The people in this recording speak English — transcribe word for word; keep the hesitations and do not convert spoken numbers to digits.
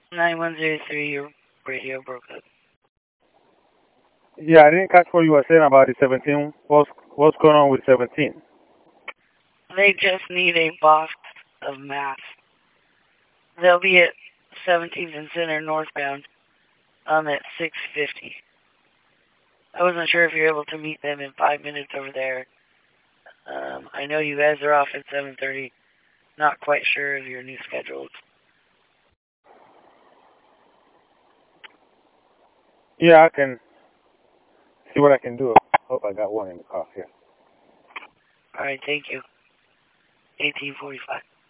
nine one zero three, your radio broke up. Yeah, I didn't catch what you were saying about the seventeen. What's what's going on with seventeen? They just need a box of maps. They'll be at seventeenth and Center northbound um, at six fifty. I wasn't sure if you're able to meet them in five minutes over there. Um, I know you guys are off at seven thirty. Not quite sure of your new schedules. Yeah, I can see what I can do. Hope I got one in the car here. All right, thank you. eighteen forty-five.